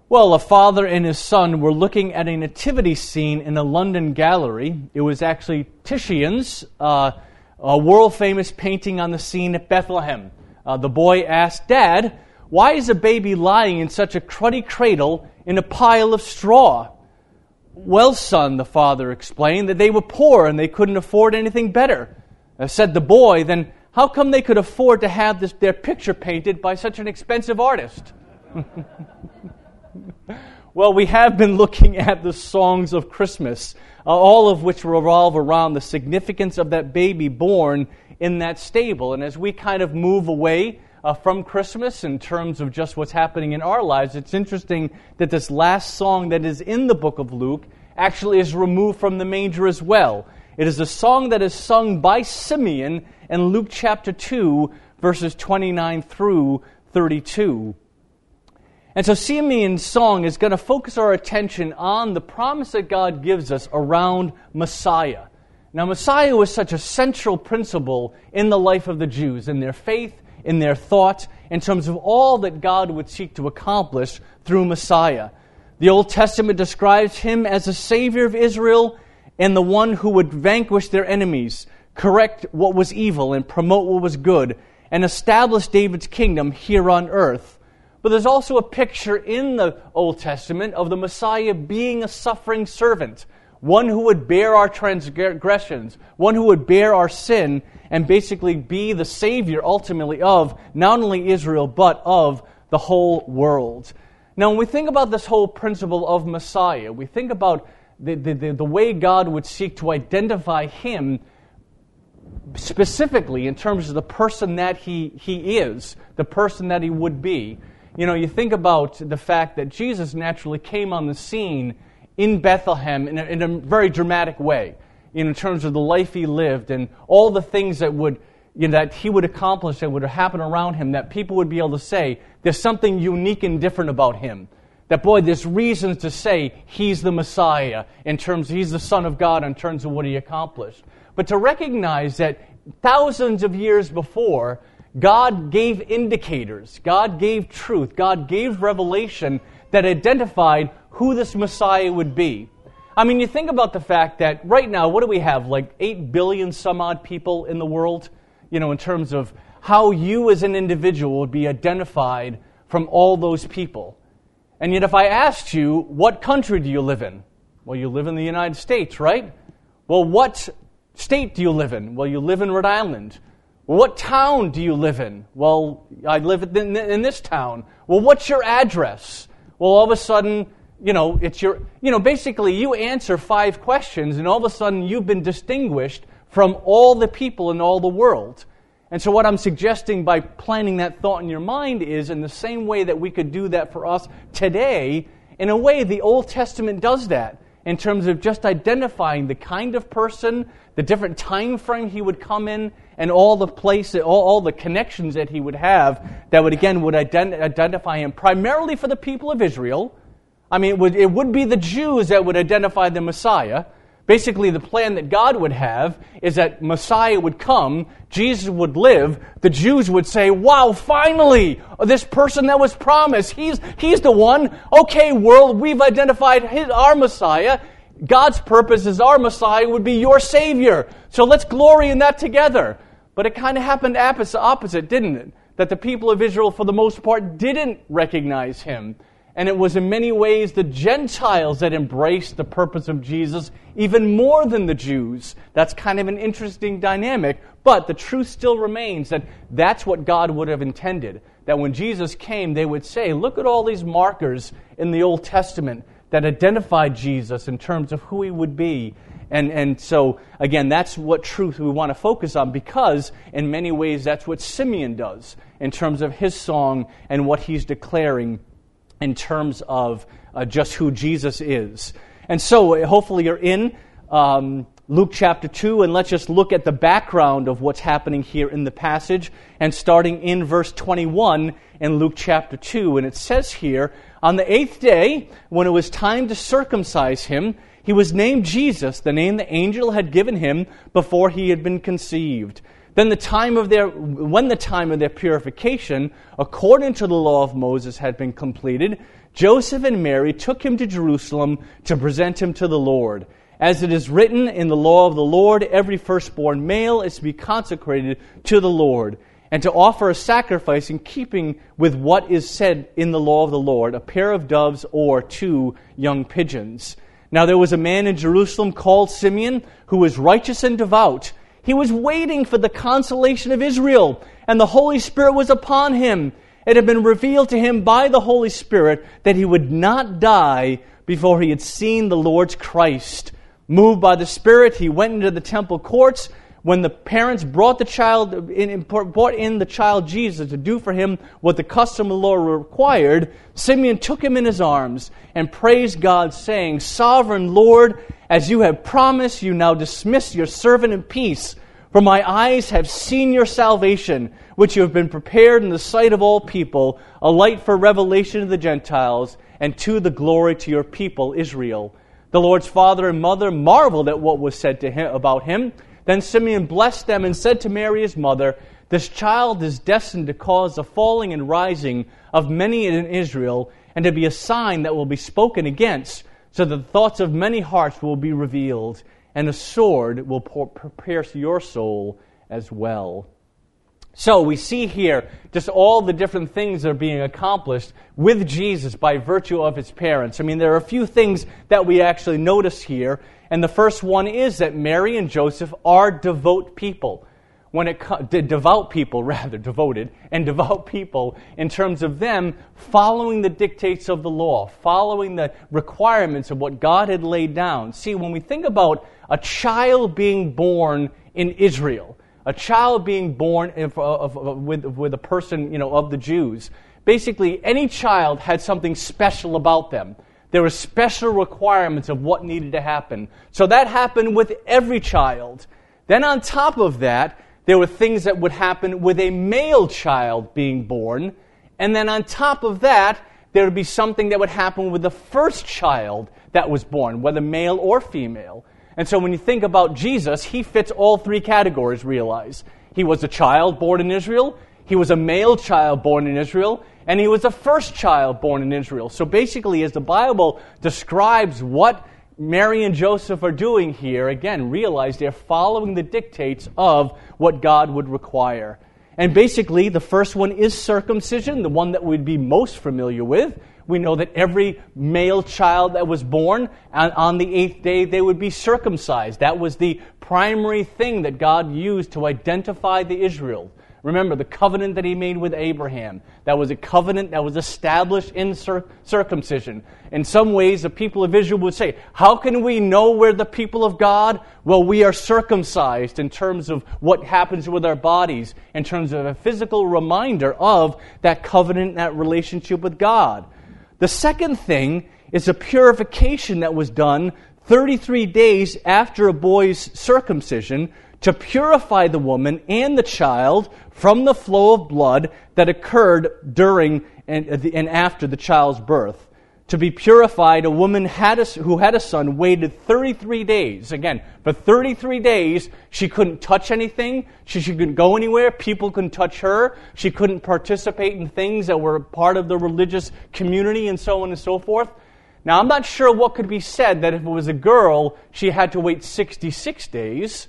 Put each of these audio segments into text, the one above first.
Well, a father and his son were looking at a nativity scene in a London gallery. It was actually Titian's, a world-famous painting on the scene at Bethlehem. The boy asked, "Dad, why is a baby lying in such a cruddy cradle in a pile of straw?" "Well, son," the father explained, "that they were poor and they couldn't afford anything better." Said the boy, "Then how come they could afford to have their picture painted by such an expensive artist?" Well, we have been looking at the songs of Christmas, all of which revolve around the significance of that baby born in that stable. And as we kind of move away from Christmas in terms of just what's happening in our lives, it's interesting that this last song that is in the book of Luke actually is removed from the manger as well. It is a song that is sung by Simeon in Luke chapter 2, verses 29 through 32. And so Simeon's song is going to focus our attention on the promise that God gives us around Messiah. Now, Messiah was such a central principle in the life of the Jews, in their faith, in their thought, in terms of all that God would seek to accomplish through Messiah. The Old Testament describes him as the Savior of Israel and the one who would vanquish their enemies, correct what was evil and promote what was good, and establish David's kingdom here on earth. But there's also a picture in the Old Testament of the Messiah being a suffering servant, one who would bear our transgressions, one who would bear our sin, and basically be the Savior ultimately of not only Israel, but of the whole world. Now, when we think about this whole principle of Messiah, we think about the way God would seek to identify him specifically in terms of the person that he is, the person that he would be. You know, you think about the fact that Jesus naturally came on the scene in Bethlehem in a very dramatic way, in terms of the life he lived and all the things that that he would accomplish that would happen around him, that people would be able to say, there's something unique and different about him. That, boy, there's reasons to say he's the Messiah, in terms of he's the Son of God in terms of what he accomplished. But to recognize that thousands of years before, God gave indicators, God gave truth, God gave revelation that identified who this Messiah would be. I mean, you think about the fact that right now, what do we have, like 8 billion some odd people in the world? You know, in terms of how you as an individual would be identified from all those people. And yet if I asked you, what country do you live in? Well, you live in the United States, right? Well, what state do you live in? Well, you live in Rhode Island. What town do you live in? Well, I live in this town. Well, what's your address? Well, all of a sudden, it's your, basically you answer 5 questions and all of a sudden you've been distinguished from all the people in all the world. And so what I'm suggesting by planting that thought in your mind is in the same way that we could do that for us today, in a way the Old Testament does that in terms of just identifying the kind of person, the different time frame he would come in, and all the places, all the connections that he would have that would identify him primarily for the people of Israel. I mean, it would be the Jews that would identify the Messiah. Basically, the plan that God would have is that Messiah would come, Jesus would live, the Jews would say, wow, finally, this person that was promised, he's the one. Okay, world, we've identified our Messiah. God's purpose is our Messiah would be your Savior. So let's glory in that together. But it kind of happened opposite, didn't it? That the people of Israel, for the most part, didn't recognize him. And it was in many ways the Gentiles that embraced the purpose of Jesus even more than the Jews. That's kind of an interesting dynamic. But the truth still remains that that's what God would have intended. That when Jesus came, they would say, look at all these markers in the Old Testament that identified Jesus in terms of who he would be. And so, again, that's what truth we want to focus on because, in many ways, that's what Simeon does in terms of his song and what he's declaring in terms of just who Jesus is. And so, hopefully you're in Luke chapter 2, and let's just look at the background of what's happening here in the passage, and starting in verse 21 in Luke chapter 2. And it says here, on the 8th day, when it was time to circumcise him, he was named Jesus, the name the angel had given him before he had been conceived. When the time of their purification, according to the law of Moses, had been completed, Joseph and Mary took him to Jerusalem to present him to the Lord. As it is written in the law of the Lord, every firstborn male is to be consecrated to the Lord, and to offer a sacrifice in keeping with what is said in the law of the Lord, a pair of doves or 2 young pigeons. Now there was a man in Jerusalem called Simeon, who was righteous and devout. He was waiting for the consolation of Israel, and the Holy Spirit was upon him. It had been revealed to him by the Holy Spirit that he would not die before he had seen the Lord's Christ. Moved by the Spirit, he went into the temple courts. When the parents brought in the child Jesus to do for him what the custom of the law required, Simeon took him in his arms and praised God, saying, "Sovereign Lord, as you have promised, you now dismiss your servant in peace. For my eyes have seen your salvation, which you have been prepared in the sight of all people, a light for revelation to the Gentiles, and to the glory to your people Israel." The Lord's father and mother marveled at what was said to him about him. Then Simeon blessed them and said to Mary his mother, "This child is destined to cause the falling and rising of many in Israel, and to be a sign that will be spoken against, so that the thoughts of many hearts will be revealed, and a sword will pierce your soul as well." So we see here just all the different things that are being accomplished with Jesus by virtue of his parents. I mean, there are a few things that we actually notice here. And the first one is that Mary and Joseph are devout people. Devoted people in terms of them following the dictates of the law, following the requirements of what God had laid down. See, when we think about a child being born in Israel, a child being born with a person, of the Jews, basically any child had something special about them. There were special requirements of what needed to happen. So that happened with every child. Then on top of that, there were things that would happen with a male child being born. And then on top of that, there would be something that would happen with the first child that was born, whether male or female. And so when you think about Jesus, he fits all 3 categories, realize. He was a child born in Israel, he was a male child born in Israel, and he was the first child born in Israel. So basically, as the Bible describes what Mary and Joseph are doing here, again, realize they're following the dictates of what God would require. And basically, the first one is circumcision, the one that we'd be most familiar with. We know that every male child that was born, on the 8th day, they would be circumcised. That was the primary thing that God used to identify the Israel. Remember, the covenant that he made with Abraham, that was a covenant that was established in circumcision. In some ways, the people of Israel would say, how can we know we're the people of God? Well, we are circumcised in terms of what happens with our bodies, in terms of a physical reminder of that covenant, that relationship with God. The second thing is a purification that was done 33 days after a boy's circumcision to purify the woman and the child from the flow of blood that occurred during and after the child's birth. To be purified, a woman who had a son waited 33 days. Again, for 33 days, she couldn't touch anything. She couldn't go anywhere. People couldn't touch her. She couldn't participate in things that were part of the religious community and so on and so forth. Now, I'm not sure what could be said that if it was a girl, she had to wait 66 days.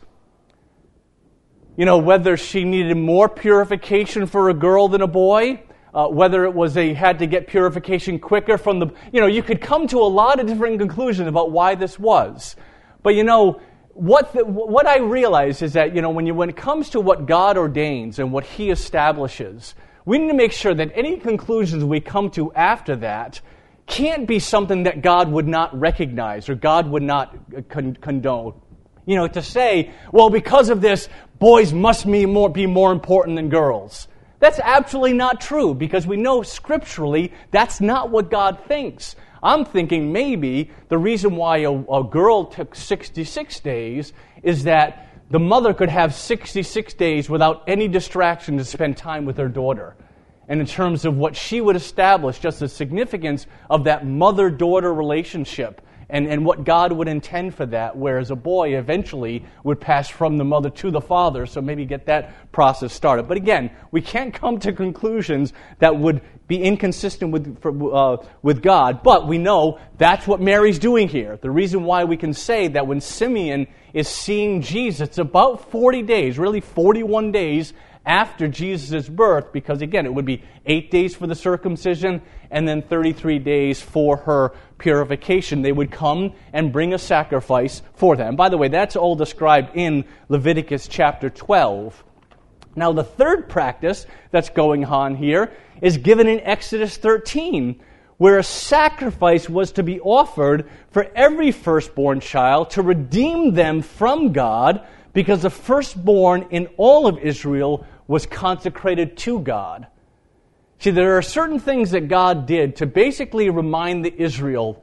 Whether she needed more purification for a girl than a boy, whether it was they had to get purification quicker from the... you could come to a lot of different conclusions about why this was. But what I realize is that, when it comes to what God ordains and what he establishes, we need to make sure that any conclusions we come to after that can't be something that God would not recognize or God would not condone. To say, well, because of this, boys must be more important than girls. That's absolutely not true, because we know scripturally that's not what God thinks. I'm thinking maybe the reason why a girl took 66 days is that the mother could have 66 days without any distraction to spend time with her daughter. And in terms of what she would establish, just the significance of that mother-daughter relationship and what God would intend for that, whereas a boy eventually would pass from the mother to the father, so maybe get that process started. But again, we can't come to conclusions that would be inconsistent with God, but we know that's what Mary's doing here. The reason why we can say that when Simeon is seeing Jesus, it's about 40 days, really 41 days after Jesus' birth, because again, it would be 8 days for the circumcision and then 33 days for her purification. They would come and bring a sacrifice for them. By the way, that's all described in Leviticus chapter 12. Now, the third practice that's going on here is given in Exodus 13, where a sacrifice was to be offered for every firstborn child to redeem them from God, because the firstborn in all of Israel was consecrated to God. See, there are certain things that God did to basically remind the Israel,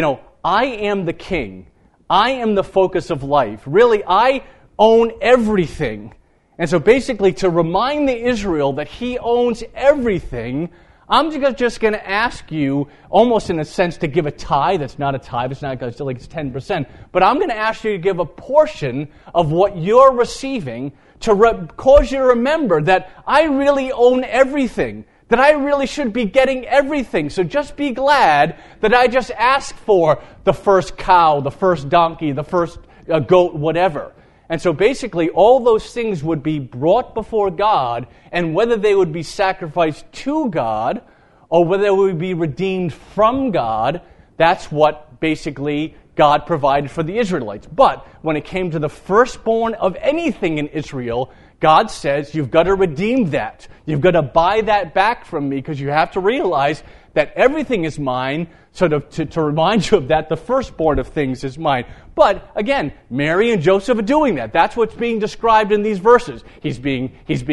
I am the king. I am the focus of life. Really, I own everything. And so basically, to remind the Israel that he owns everything, I'm just going to ask you, almost in a sense, to give a tithe. It's not a tithe. It's not like it's 10%. But I'm going to ask you to give a portion of what you're receiving to cause you to remember that I really own everything, that I really should be getting everything. So just be glad that I just asked for the first cow, the first donkey, the first goat, whatever. And so basically, all those things would be brought before God, and whether they would be sacrificed to God or whether they would be redeemed from God, that's what basically God provided for the Israelites. But when it came to the firstborn of anything in Israel, God says, you've got to redeem that. You've got to buy that back from me, because you have to realize that everything is mine. So to remind you of that, the firstborn of things is mine. But again, Mary and Joseph are doing that. That's what's being described in these verses. He's being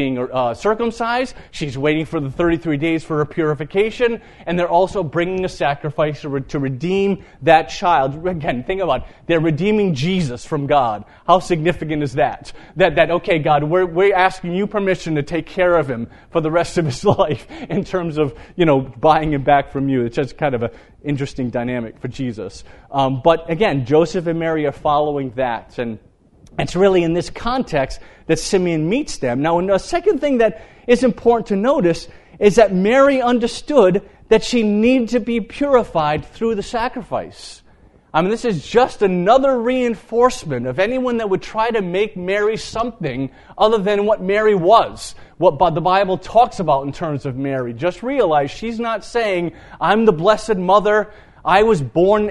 circumcised. She's waiting for the 33 days for her purification, and they're also bringing a sacrifice to redeem that child. Again, think about it. They're redeeming Jesus from God. How significant is that? That okay, God, we're asking you permission to take care of him for the rest of his life in terms of buying him back from you. It's just kind of a interesting dynamic for Jesus. But again, Joseph and Mary are following that. And it's really in this context that Simeon meets them. Now, a second thing that is important to notice is that Mary understood that she needed to be purified through the sacrifice. This is just another reinforcement of anyone that would try to make Mary something other than what Mary was, what the Bible talks about in terms of Mary. Just realize she's not saying, I'm the Blessed Mother, I was born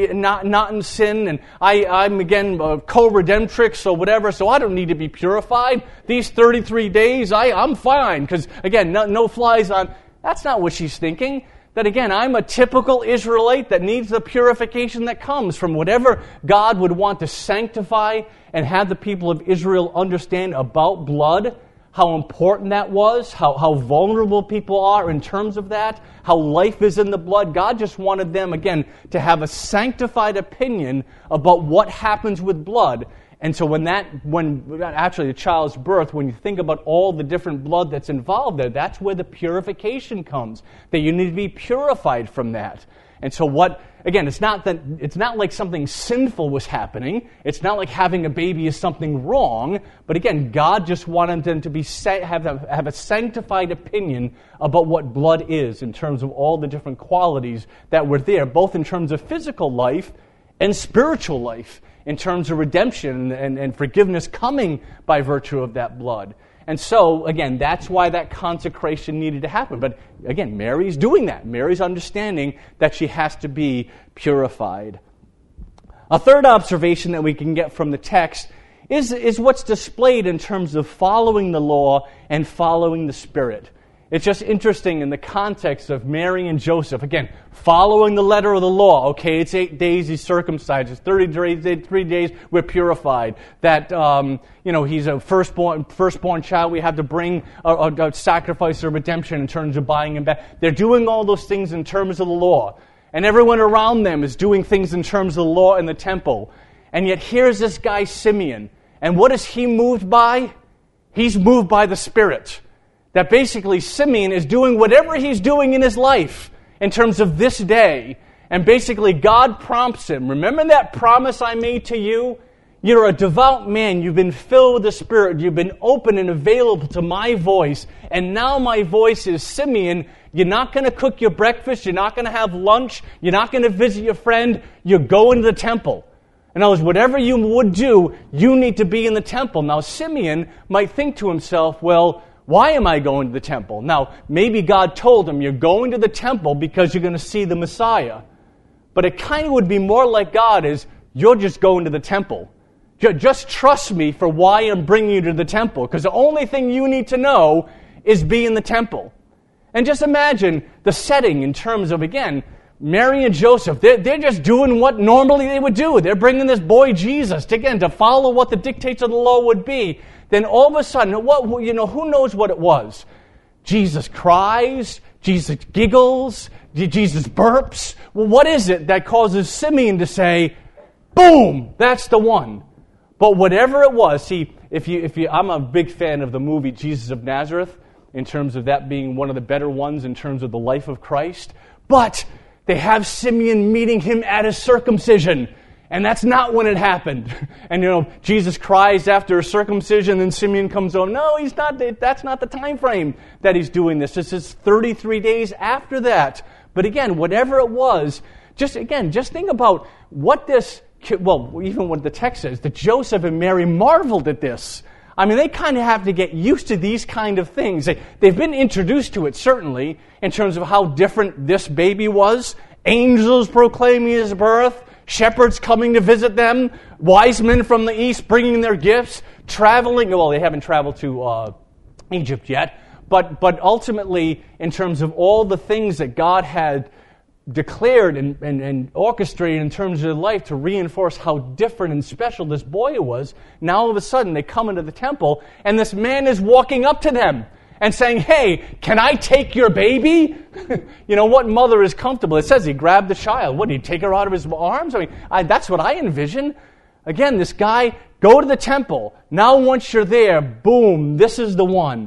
not in sin, and I'm again co-redemptrix or whatever, so I don't need to be purified. These 33 days, I'm fine, because again, no flies on. That's not what she's thinking. That again, I'm a typical Israelite that needs the purification that comes from whatever God would want to sanctify and have the people of Israel understand about blood, how important that was, how vulnerable people are in terms of that, how life is in the blood. God just wanted them, again, to have a sanctified opinion about what happens with blood. And so when actually the child's birth, when you think about all the different blood that's involved there, that's where the purification comes, that you need to be purified from that. And so it's not like something sinful was happening. It's not like having a baby is something wrong. But again, God just wanted them to have a sanctified opinion about what blood is in terms of all the different qualities that were there, both in terms of physical life and spiritual life, in terms of redemption and forgiveness coming by virtue of that blood. And so, again, that's why that consecration needed to happen. But again, Mary's doing that. Mary's understanding that she has to be purified. A third observation that we can get from the text is what's displayed in terms of following the law and following the Spirit. It's just interesting in the context of Mary and Joseph. Again, following the letter of the law. Okay, it's 8 days he's circumcised. It's 33 days we're purified. That he's a firstborn child. We have to bring a sacrifice of redemption in terms of buying him back. They're doing all those things in terms of the law, and everyone around them is doing things in terms of the law in the temple. And yet here's this guy Simeon, and what is he moved by? He's moved by the Spirit. That basically Simeon is doing whatever he's doing in his life in terms of this day. And basically God prompts him, remember that promise I made to you? You're a devout man. You've been filled with the Spirit. You've been open and available to my voice. And now my voice is, Simeon, you're not going to cook your breakfast. You're not going to have lunch. You're not going to visit your friend. You're going to the temple. In other words, whatever you would do, you need to be in the temple. Now, Simeon might think to himself, well, why am I going to the temple? Now, maybe God told him, you're going to the temple because you're going to see the Messiah. But it kind of would be more like God is, you're just going to the temple. Just trust me for why I'm bringing you to the temple, because the only thing you need to know is be in the temple. And just imagine the setting in terms of, again, Mary and Joseph. They're just doing what normally they would do. They're bringing this boy Jesus, to follow what the dictates of the law would be. Then all of a sudden, who knows what it was? Jesus cries, Jesus giggles, Jesus burps. Well, what is it that causes Simeon to say, boom, that's the one? But whatever it was, see, I'm a big fan of the movie Jesus of Nazareth, in terms of that being one of the better ones in terms of the life of Christ. But they have Simeon meeting him at his circumcision, and that's not when it happened. And Jesus cries after a circumcision, and Simeon comes on. No, he's not. That's not the time frame that he's doing this. This is 33 days after that. But again, whatever it was, just think about what this. Well, even what the text says, that Joseph and Mary marveled at this. I mean, they kind of have to get used to these kind of things. They've been introduced to it, certainly, in terms of how different this baby was. Angels proclaiming his birth, shepherds coming to visit them, wise men from the east bringing their gifts, traveling. Well, they haven't traveled to Egypt yet, but ultimately, in terms of all the things that God had declared and orchestrated in terms of their life to reinforce how different and special this boy was, now all of a sudden they come into the temple and this man is walking up to them and saying, hey, can I take your baby? What mother is comfortable? It says he grabbed the child. What, did he take her out of his arms? I mean, that's what I envision. Again, this guy, go to the temple. Now once you're there, boom, this is the one.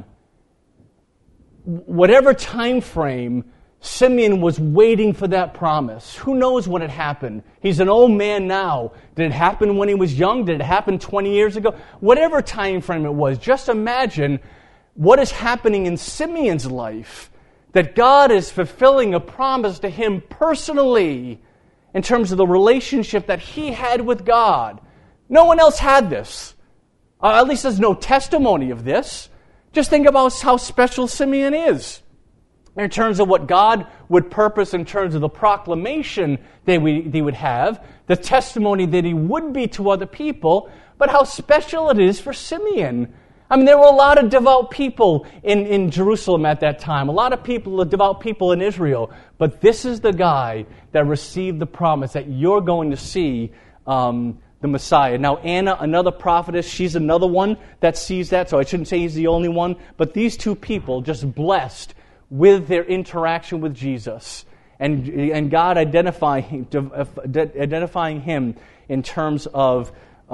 Whatever time frame, Simeon was waiting for that promise. Who knows when it happened? He's an old man now. Did it happen when he was young? Did it happen 20 years ago? Whatever time frame it was, just imagine what is happening in Simeon's life, that God is fulfilling a promise to him personally in terms of the relationship that he had with God. No one else had this. At least there's no testimony of this. Just think about how special Simeon is. In terms of what God would purpose in terms of the proclamation they would have, the testimony that he would be to other people, but how special it is for Simeon. I mean, there were a lot of devout people in Jerusalem at that time, a lot of devout people in Israel, but this is the guy that received the promise that you're going to see the Messiah. Now, Anna, another prophetess, she's another one that sees that, so I shouldn't say he's the only one, but these two people just blessed with their interaction with Jesus, and God identifying him in terms of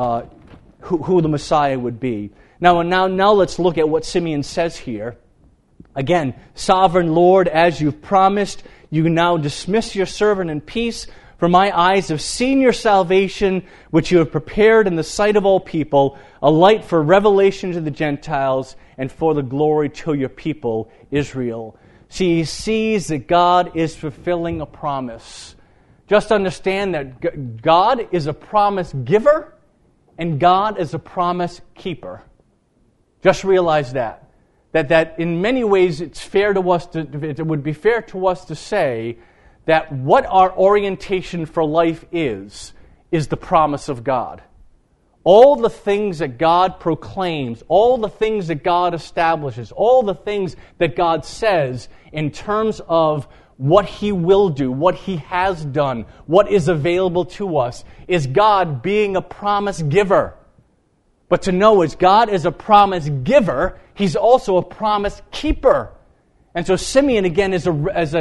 who the Messiah would be. Now let's look at what Simeon says here. Again, sovereign Lord, as you've promised, you now dismiss your servant in peace, for my eyes have seen your salvation, which you have prepared in the sight of all people, a light for revelation to the Gentiles and for the glory to your people, Israel. See, he sees that God is fulfilling a promise. Just understand that God is a promise giver and God is a promise keeper. Just realize that. That in many ways it would be fair to us to say that what our orientation for life is the promise of God. All the things that God proclaims, all the things that God establishes, all the things that God says in terms of what He will do, what He has done, what is available to us, is God being a promise giver. But to know is God is a promise giver, He's also a promise keeper. And so Simeon, again, is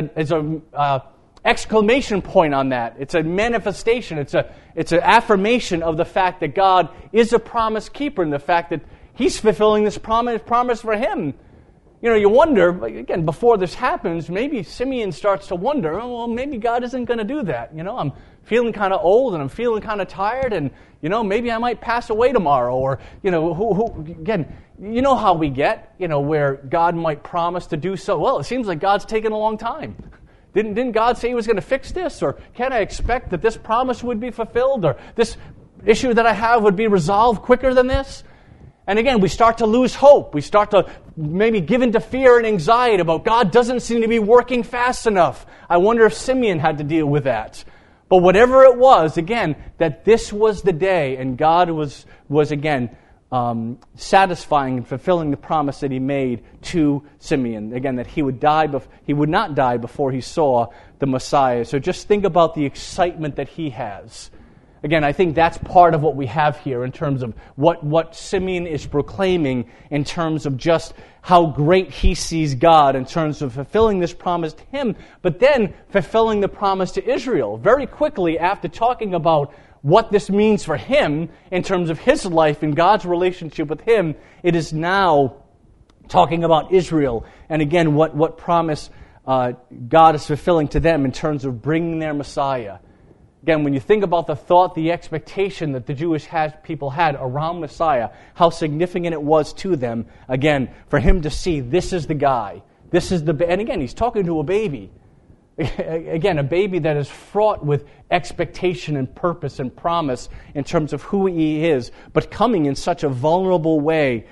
a exclamation point on that. It's a manifestation. It's an affirmation of the fact that God is a promise keeper and the fact that He's fulfilling this promise for him. you wonder, again, before this happens, maybe Simeon starts to wonder, oh, well, maybe God isn't going to do that. I'm feeling kind of old and I'm feeling kind of tired and, maybe I might pass away tomorrow. Or, again, you know how we get, where God might promise to do so. Well, it seems like God's taking a long time. Didn't God say He was going to fix this? Or can I expect that this promise would be fulfilled? Or this issue that I have would be resolved quicker than this? And again, we start to lose hope. We start to maybe give into fear and anxiety about God doesn't seem to be working fast enough. I wonder if Simeon had to deal with that. But whatever it was, again, that this was the day, and God was again satisfying and fulfilling the promise that He made to Simeon. Again, that he would not die before he saw the Messiah. So just think about the excitement that he has. Again, I think that's part of what we have here in terms of what Simeon is proclaiming in terms of just how great he sees God in terms of fulfilling this promise to him, but then fulfilling the promise to Israel. Very quickly after talking about what this means for him in terms of his life and God's relationship with him, it is now talking about Israel. And again, what promise God is fulfilling to them in terms of bringing their Messiah. Again, when you think about the thought, the expectation that the Jewish people had around Messiah, how significant it was to them, again, for him to see, this is the guy. And again, he's talking to a baby. Again, a baby that is fraught with expectation and purpose and promise in terms of who he is, but coming in such a vulnerable way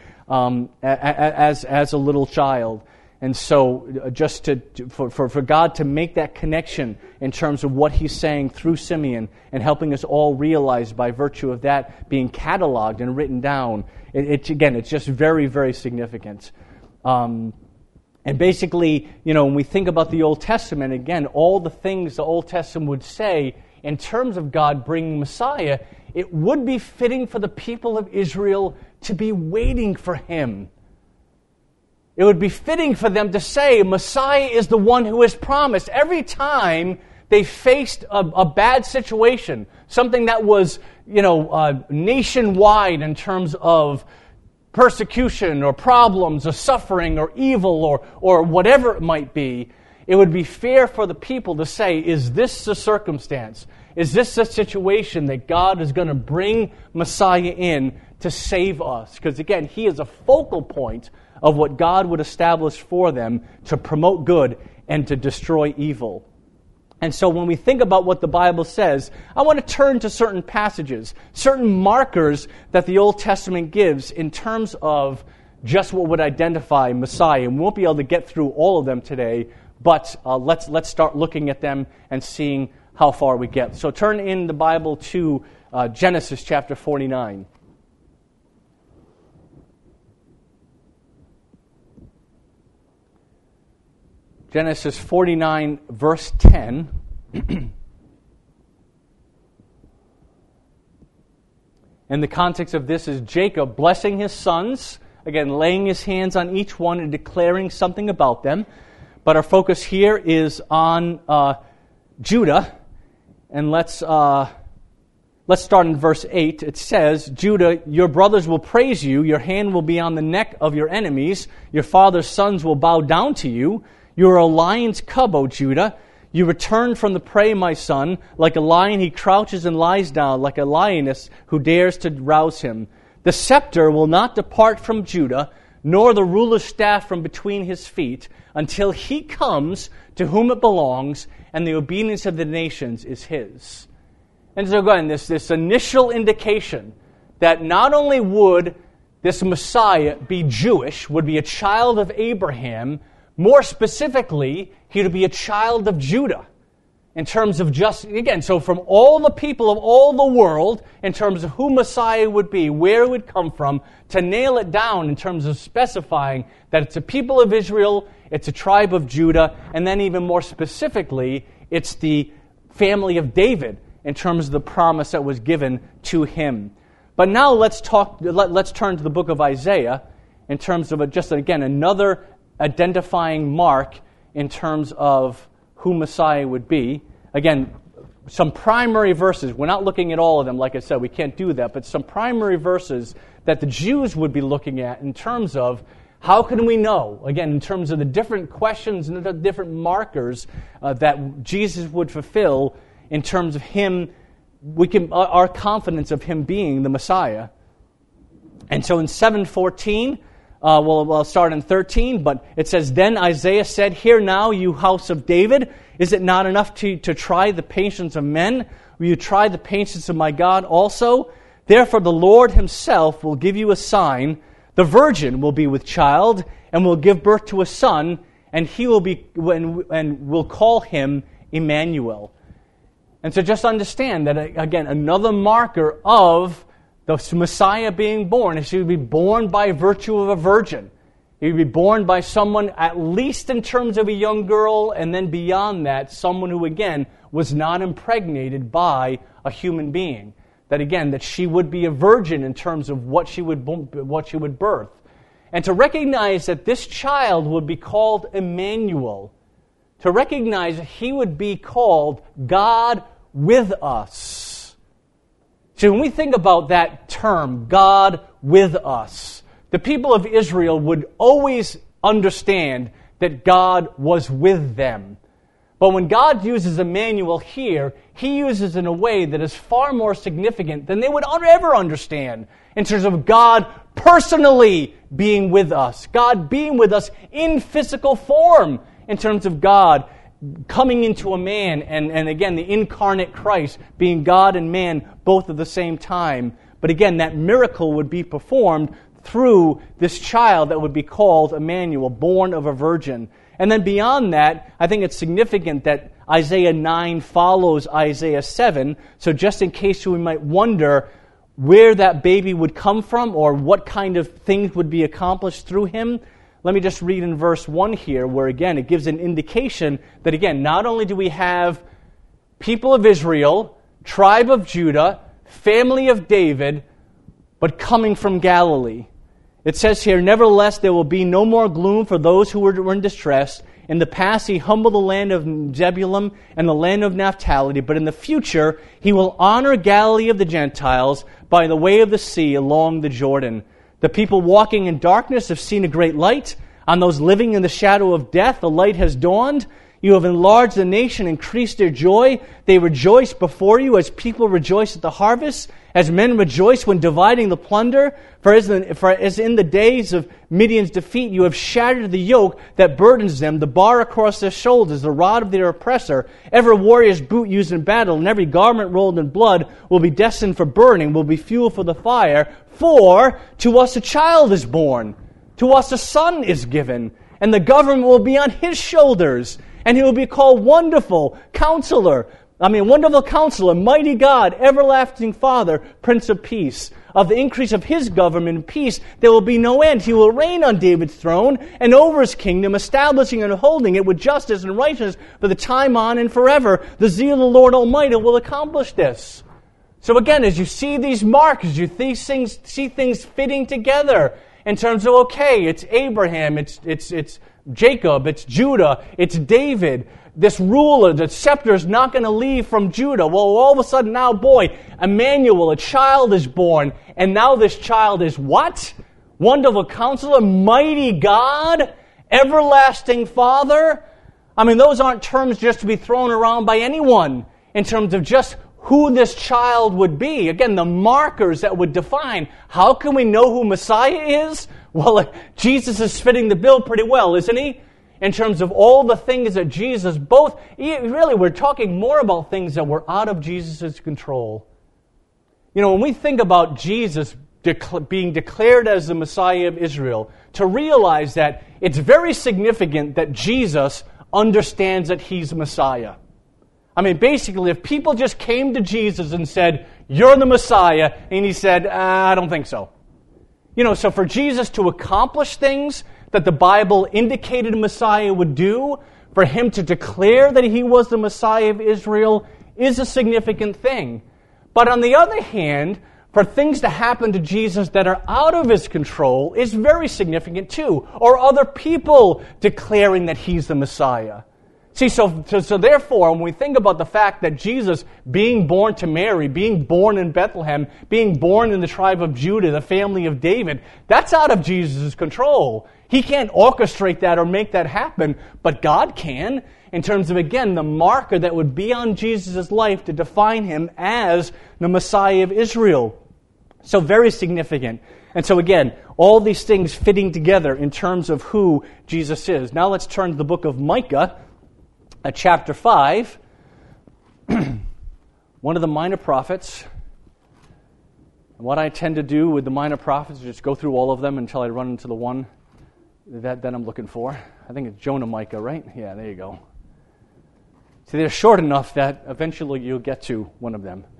as a little child. And so just for God to make that connection in terms of what He's saying through Simeon and helping us all realize by virtue of that being cataloged and written down, it's just very, very significant. And basically, when we think about the Old Testament, again, all the things the Old Testament would say in terms of God bringing Messiah, it would be fitting for the people of Israel to be waiting for Him. It would be fitting for them to say, Messiah is the one who is promised. Every time they faced a bad situation, something that was, nationwide in terms of persecution or problems or suffering or evil or whatever it might be, it would be fair for the people to say, is this the circumstance? Is this the situation that God is going to bring Messiah in to save us? Because again, He is a focal point of what God would establish for them to promote good and to destroy evil. And so when we think about what the Bible says, I want to turn to certain passages, certain markers that the Old Testament gives in terms of just what would identify Messiah. And we won't be able to get through all of them today, but let's start looking at them and seeing how far we get. So turn in the Bible to Genesis chapter 49. Genesis 49, verse 10. And the context of this is Jacob blessing his sons, again, laying his hands on each one and declaring something about them. But our focus here is on Judah. And let's start in verse 8. It says, Judah, your brothers will praise you. Your hand will be on the neck of your enemies. Your father's sons will bow down to you. You are a lion's cub, O Judah. You returned from the prey, my son. Like a lion, he crouches and lies down, like a lioness who dares to rouse him. The scepter will not depart from Judah, nor the ruler's staff from between his feet, until he comes to whom it belongs, and the obedience of the nations is his. And so again, this initial indication that not only would this Messiah be Jewish, would be a child of Abraham, more specifically, he would be a child of Judah. In terms of just, again, so from all the people of all the world, in terms of who Messiah would be, where it would come from, to nail it down in terms of specifying that it's a people of Israel, it's a tribe of Judah, and then even more specifically, it's the family of David in terms of the promise that was given to him. But now let's turn to the book of Isaiah in terms of just, again, another identifying mark in terms of who Messiah would be. Again, some primary verses. We're not looking at all of them, like I said, we can't do that, but some primary verses that the Jews would be looking at in terms of How can we know, again, in terms of the different questions and the different markers that Jesus would fulfill in terms of him, our confidence of him being the Messiah? And so in 7:14, we'll start in 13, but it says, "Then Isaiah said, 'Hear now, you house of David, is it not enough to try the patience of men? Will you try the patience of my God also? Therefore the Lord himself will give you a sign. The virgin will be with child and will give birth to a son, and he will be and will call him Emmanuel.'" And so just understand that, again, another marker of the Messiah being born is he would be born by virtue of a virgin. He would be born by someone, at least in terms of a young girl, and then beyond that, someone who, again, was not impregnated by a human being. That she would be a virgin in terms of what she would birth. And to recognize that this child would be called Emmanuel, to recognize that he would be called God with us. So when we think about that term, God with us, the people of Israel would always understand that God was with them. But when God uses Emmanuel here, he uses it in a way that is far more significant than they would ever understand in terms of God personally being with us, God being with us in physical form, in terms of God coming into a man, and again, the incarnate Christ being God and man both at the same time. But again, that miracle would be performed through this child that would be called Emmanuel, born of a virgin. And then beyond that, I think it's significant that Isaiah 9 follows Isaiah 7. So just in case we might wonder where that baby would come from or what kind of things would be accomplished through him, let me just read in verse 1 here, where again it gives an indication that again, not only do we have people of Israel, tribe of Judah, family of David, but coming from Galilee. It says here, "Nevertheless, there will be no more gloom for those who were in distress. In the past, he humbled the land of Zebulun and the land of Naphtali, but in the future, he will honor Galilee of the Gentiles by the way of the sea along the Jordan. The people walking in darkness have seen a great light. On those living in the shadow of death, the light has dawned. You have enlarged the nation, increased their joy. They rejoice before you as people rejoice at the harvest, as men rejoice when dividing the plunder. For as in the days of Midian's defeat, you have shattered the yoke that burdens them, the bar across their shoulders, the rod of their oppressor. Every warrior's boot used in battle, and every garment rolled in blood will be destined for burning, will be fuel for the fire. For to us a child is born, to us a son is given, and the government will be on his shoulders. And he will be called Wonderful Counselor, Mighty God, Everlasting Father, Prince of Peace. Of the increase of his government and peace there will be no end. He will reign on David's throne and over his kingdom, establishing and upholding it with justice and righteousness for the time on and forever. The zeal of the Lord Almighty will accomplish this." So again, as you see these markers, you see things fitting together in terms of, okay, it's Abraham, it's Jacob, it's Judah, it's David. This ruler, the scepter is not going to leave from Judah. Well, all of a sudden now, Emmanuel, a child is born. And now this child is what? Wonderful Counselor, Mighty God, Everlasting Father. Those aren't terms just to be thrown around by anyone in terms of just who this child would be. Again, the markers that would define how can we know who Messiah is? Well, Jesus is fitting the bill pretty well, isn't he? In terms of all the things that Jesus really we're talking more about things that were out of Jesus' control. When we think about Jesus being declared as the Messiah of Israel, to realize that it's very significant that Jesus understands that he's Messiah. Basically, if people just came to Jesus and said, "You're the Messiah," and he said, "I don't think so." So for Jesus to accomplish things that the Bible indicated Messiah would do, for him to declare that he was the Messiah of Israel, is a significant thing. But on the other hand, for things to happen to Jesus that are out of his control is very significant too. Or other people declaring that he's the Messiah. See, so therefore, when we think about the fact that Jesus being born to Mary, being born in Bethlehem, being born in the tribe of Judah, the family of David, that's out of Jesus' control. He can't orchestrate that or make that happen, but God can, in terms of, again, the marker that would be on Jesus' life to define him as the Messiah of Israel. So very significant. And so again, all these things fitting together in terms of who Jesus is. Now let's turn to the book of Micah, chapter 5, one of the minor prophets. And what I tend to do with the minor prophets is just go through all of them until I run into the one that I'm looking for. I think it's Jonah Micah, right? Yeah, there you go. See, they're short enough that eventually you'll get to one of them.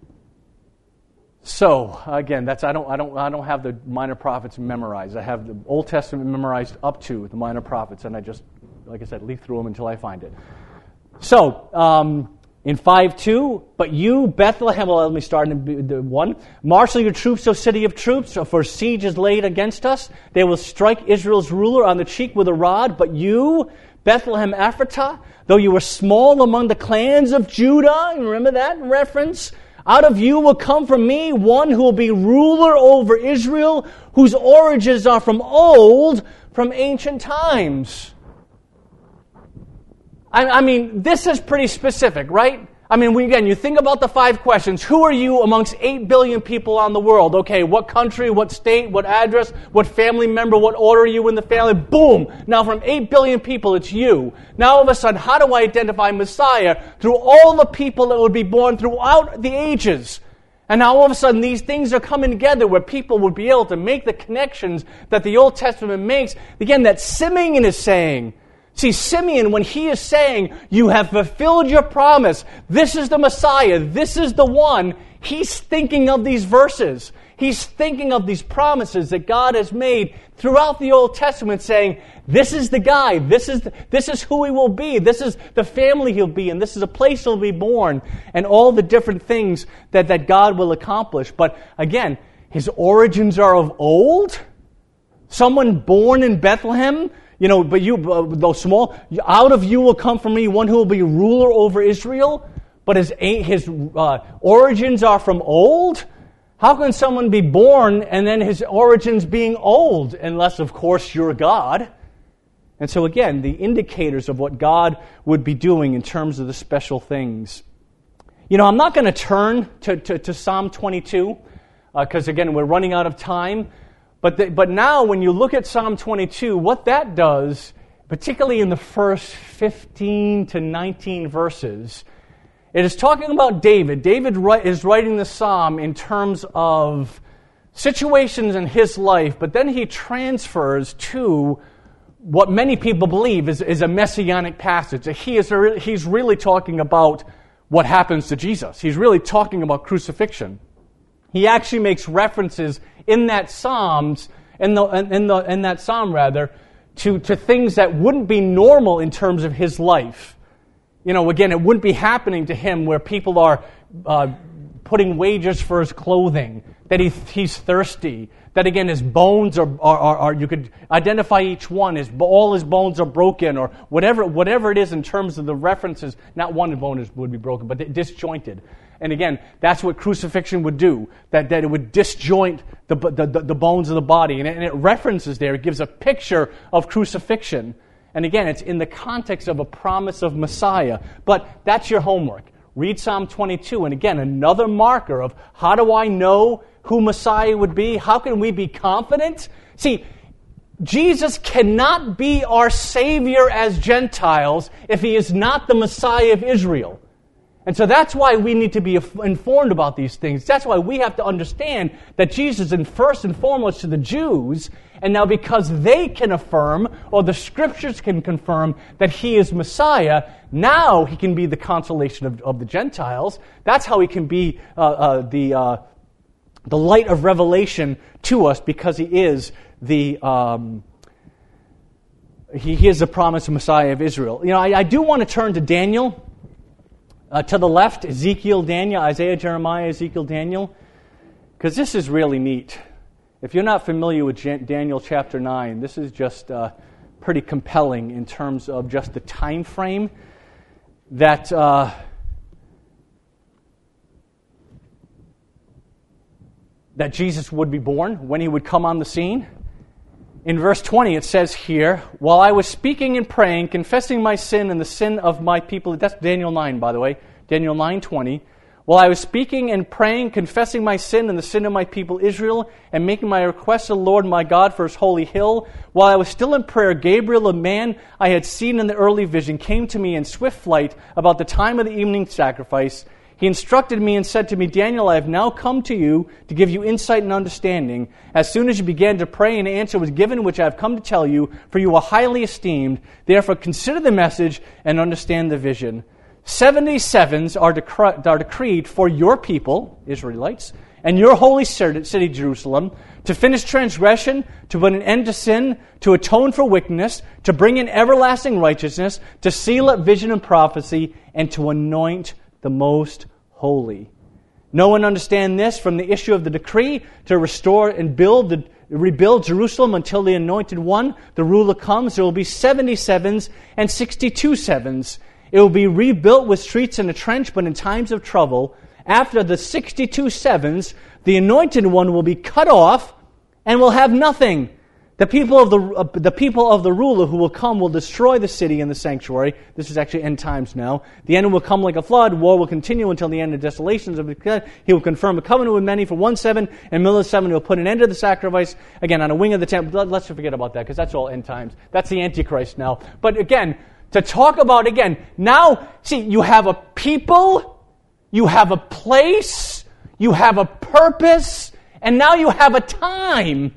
So again, I don't have the minor prophets memorized. I have the Old Testament memorized up to the minor prophets, and I just, like I said, leaf through them until I find it. So, in 5:2, but you, Bethlehem, well, let me start in the 1. Marshal your troops, O city of troops, for siege is laid against us. They will strike Israel's ruler on the cheek with a rod. But you, Bethlehem Ephratah, though you were small among the clans of Judah, remember that reference? Out of you will come from me one who will be ruler over Israel, whose origins are from old, from ancient times. I mean, this is pretty specific, right? I mean, again, you think about the 5 questions. Who are you amongst 8 billion people on the world? Okay, what country, what state, what address, what family member, what order are you in the family? Boom! Now from 8 billion people, it's you. Now all of a sudden, how do I identify Messiah? Through all the people that would be born throughout the ages. And now all of a sudden, these things are coming together where people would be able to make the connections that the Old Testament makes. Again, that Simeon is saying. See, Simeon, when he is saying, you have fulfilled your promise, this is the Messiah, this is the one, he's thinking of these verses. He's thinking of these promises that God has made throughout the Old Testament, saying, this is the guy, this is who he will be, this is the family he'll be in, this is a place he'll be born, and all the different things that God will accomplish. But again, his origins are of old. Someone born in Bethlehem, but you, though small, out of you will come from me one who will be ruler over Israel. But his origins are from old. How can someone be born and then his origins being old? Unless, of course, you're God. And so again, the indicators of what God would be doing in terms of the special things. I'm not going to turn to Psalm 22, because again, we're running out of time. But now when you look at Psalm 22, what that does, particularly in the first 15 to 19 verses, it is talking about David. David is writing the psalm in terms of situations in his life, but then he transfers to what many people believe is a messianic passage. He's really talking about what happens to Jesus. He's really talking about crucifixion. He actually makes references in that psalm, to things that wouldn't be normal in terms of his life. Again, it wouldn't be happening to him where people are putting wages for his clothing, that he's thirsty, that again his bones are you could identify each one, all his bones are broken, or whatever it is in terms of the references. Not one bone would be broken, but disjointed. And again, that's what crucifixion would do, that it would disjoint the bones of the body. And it references there, it gives a picture of crucifixion. And again, it's in the context of a promise of Messiah. But that's your homework. Read Psalm 22. And again, another marker of how do I know who Messiah would be? How can we be confident? See, Jesus cannot be our Savior as Gentiles if he is not the Messiah of Israel. And so that's why we need to be informed about these things. That's why we have to understand that Jesus is first and foremost to the Jews, and now because they can affirm, or the Scriptures can confirm that he is Messiah, now he can be the consolation of the Gentiles. That's how he can be the light of revelation to us, because he is the promised Messiah of Israel. I do want to turn to Daniel. To the left, Ezekiel, Daniel, Isaiah, Jeremiah, Ezekiel, Daniel. Because this is really neat. If you're not familiar with Daniel chapter 9, this is just pretty compelling in terms of just the time frame that Jesus would be born, when he would come on the scene. In verse 20 it says here, while I was speaking and praying, confessing my sin and the sin of my people, that's Daniel 9, by the way, Daniel 9:20. While I was speaking and praying, confessing my sin and the sin of my people Israel, and making my request to the Lord my God for his holy hill, while I was still in prayer, Gabriel, a man I had seen in the early vision, came to me in swift flight about the time of the evening sacrifice. He instructed me and said to me, Daniel, I have now come to you to give you insight and understanding. As soon as you began to pray, an answer was given, which I have come to tell you, for you are highly esteemed. Therefore consider the message and understand the vision. 77s are decreed for your people, Israelites, and your holy city, Jerusalem, to finish transgression, to put an end to sin, to atone for wickedness, to bring in everlasting righteousness, to seal up vision and prophecy, and to anoint the most holy. No one understand this from the issue of the decree to restore and rebuild Jerusalem until the anointed one, the ruler, comes. There will be 77s and 62/7s. It will be rebuilt with streets and a trench, but in times of trouble, after the 62/7s, the anointed one will be cut off and will have nothing. The people of the ruler who will come will destroy the city and the sanctuary. This is actually end times now. The end will come like a flood. War will continue until the end of desolations. He will confirm a covenant with many for 1 7, and middle of 7 he will put an end to the sacrifice. Again, on a wing of the temple. Let's forget about that, because that's all end times. That's the Antichrist now. But again, to talk about, again, now, see, you have a people, you have a place, you have a purpose, and now you have a time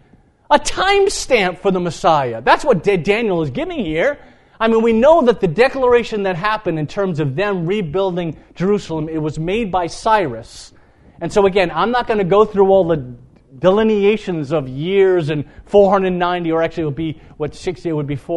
stamp for the Messiah. That's what Daniel is giving here. I mean, we know that the declaration that happened in terms of them rebuilding Jerusalem, it was made by Cyrus. And so again, I'm not going to go through all the delineations of years and 490, or actually it would be, 60, it would be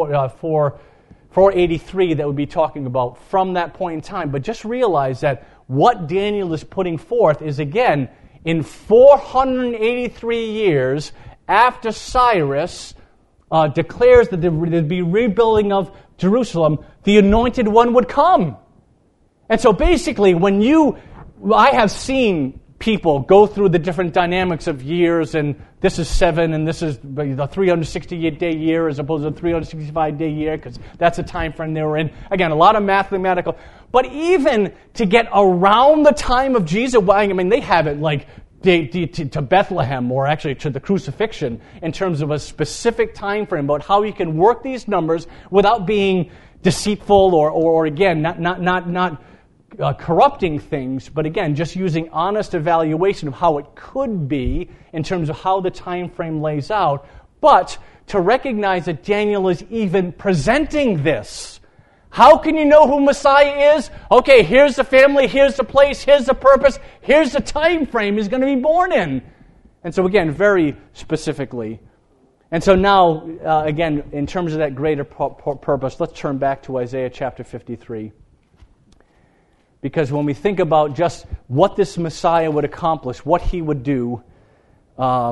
483 that would be talking about from that point in time. But just realize that what Daniel is putting forth is, again, in 483 years after Cyrus declares that there would be rebuilding of Jerusalem, the anointed one would come. And so basically, I have seen people go through the different dynamics of years, and this is 7, and this is the 368-day year as opposed to the 365-day year, because that's the time frame they were in. Again, a lot of mathematical. But even to get around the time of Jesus, I mean, they have it like to Bethlehem, or actually to the crucifixion, in terms of a specific time frame about how you can work these numbers without being deceitful or again, not corrupting things, but again, just using honest evaluation of how it could be in terms of how the time frame lays out. But to recognize that Daniel is even presenting this. How can you know who Messiah is? Okay, here's the family, here's the place, here's the purpose, here's the time frame he's going to be born in. And so again, very specifically. And so now, again, in terms of that greater purpose, let's turn back to Isaiah chapter 53. Because when we think about just what this Messiah would accomplish, what he would do, let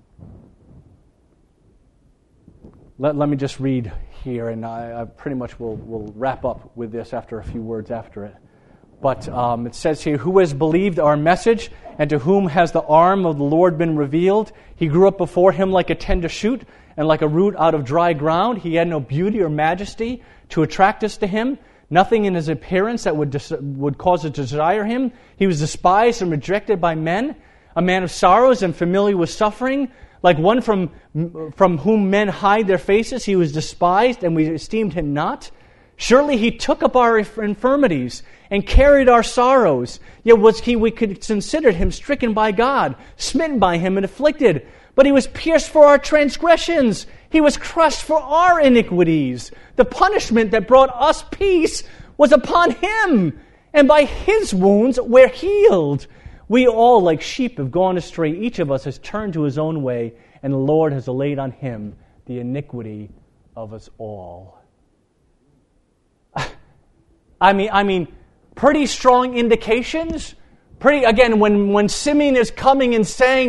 me just read here, and I pretty much will wrap up with this after a few words after it. But it says here, who has believed our message, and to whom has the arm of the Lord been revealed? He grew up before him like a tender shoot, and like a root out of dry ground. He had no beauty or majesty to attract us to him. Nothing in his appearance that would cause us to desire him. He was despised and rejected by men, a man of sorrows and familiar with suffering. Like one from whom men hide their faces, he was despised, and we esteemed him not. Surely he took up our infirmities and carried our sorrows. Yet we could consider him stricken by God, smitten by him and afflicted. But he was pierced for our transgressions. He was crushed for our iniquities. The punishment that brought us peace was upon him, and by his wounds we're healed. We all, like sheep, have gone astray. Each of us has turned to his own way, and the Lord has laid on him the iniquity of us all. I mean, pretty strong indications. Again, when Simeon is coming and saying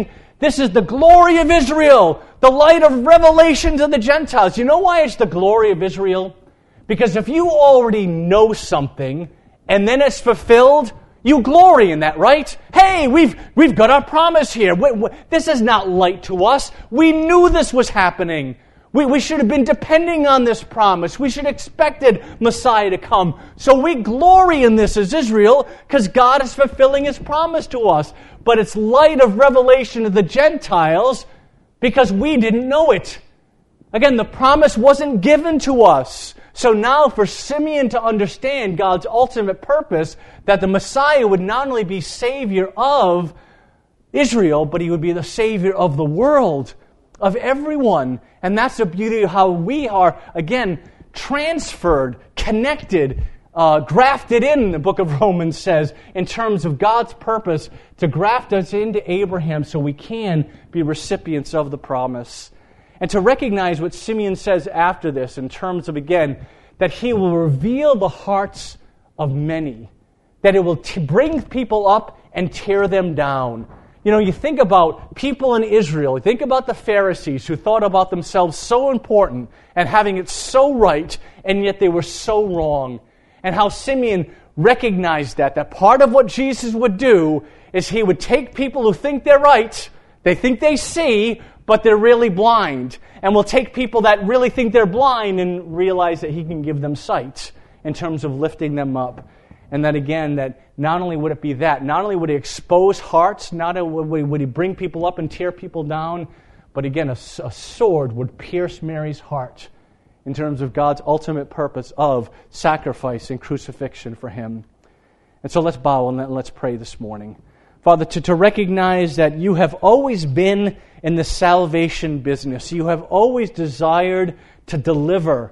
This is the glory of Israel, the light of revelation to the Gentiles. You know why it's the glory of Israel? Because if you already know something and then it's fulfilled, you glory in that, right? Hey, we've got our promise here. This is not light to us. We knew this was happening. We should have been depending on this promise. We should have expected Messiah to come. So we glory in this as Israel because God is fulfilling His promise to us. But it's light of revelation to the Gentiles because we didn't know it. Again, the promise wasn't given to us. So now for Simeon to understand God's ultimate purpose, that the Messiah would not only be Savior of Israel, but He would be the Savior of the world, of everyone. And that's the beauty of how we are, again, transferred, connected, grafted in, the book of Romans says, in terms of God's purpose to graft us into Abraham so we can be recipients of the promise. And to recognize what Simeon says after this in terms of, again, that He will reveal the hearts of many, that it will bring people up and tear them down. You know, you think about people in Israel, you think about the Pharisees who thought about themselves so important and having it so right, and yet they were so wrong. And how Simeon recognized that part of what Jesus would do is He would take people who think they're right, they think they see, but they're really blind. And will take people that really think they're blind and realize that He can give them sight in terms of lifting them up. And that again, that not only would it be that, not only would He expose hearts, not only would He bring people up and tear people down, but again, a sword would pierce Mary's heart in terms of God's ultimate purpose of sacrifice and crucifixion for Him. And so let's bow and let's pray this morning. Father, to recognize that You have always been in the salvation business. You have always desired to deliver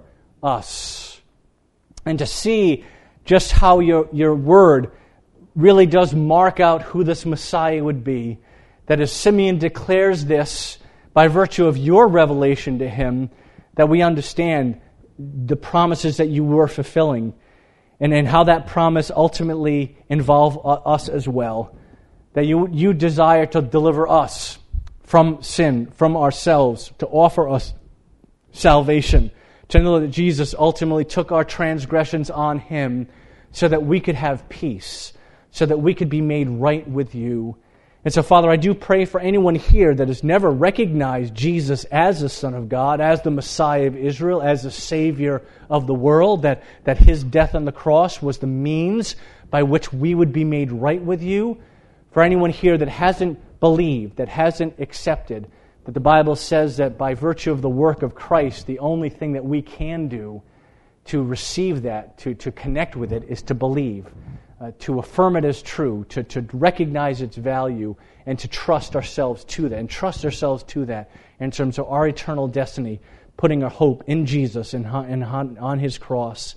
us. And to see just how your word really does mark out who this Messiah would be. That as Simeon declares this, by virtue of Your revelation to him, that we understand the promises that You were fulfilling. And how that promise ultimately involves us as well. That you desire to deliver us from sin, from ourselves, to offer us salvation, to know that Jesus ultimately took our transgressions on Him so that we could have peace, so that we could be made right with You. And so, Father, I do pray for anyone here that has never recognized Jesus as the Son of God, as the Messiah of Israel, as the Savior of the world, that His death on the cross was the means by which we would be made right with You. For anyone here that hasn't believed, that hasn't accepted, that the Bible says that by virtue of the work of Christ, the only thing that we can do to receive that, to connect with it, is to believe, to affirm it as true, to recognize its value, and to trust ourselves to that, and trust ourselves to that in terms of our eternal destiny, putting our hope in Jesus and on His cross,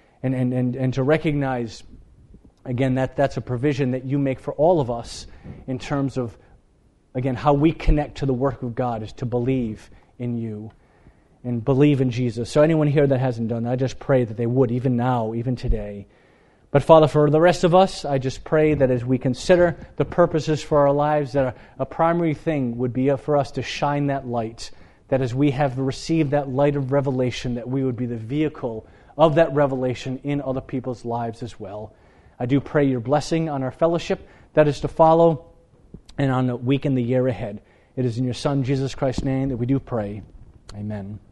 and to recognize, again, that's a provision that You make for all of us in terms of, again, how we connect to the work of God is to believe in You and believe in Jesus. So anyone here that hasn't done that, I just pray that they would, even now, even today. But Father, for the rest of us, I just pray that as we consider the purposes for our lives, that a primary thing would be for us to shine that light, that as we have received that light of revelation, that we would be the vehicle of that revelation in other people's lives as well. I do pray Your blessing on our fellowship that is to follow and on the week and the year ahead. It is in Your Son, Jesus Christ's name, that we do pray. Amen.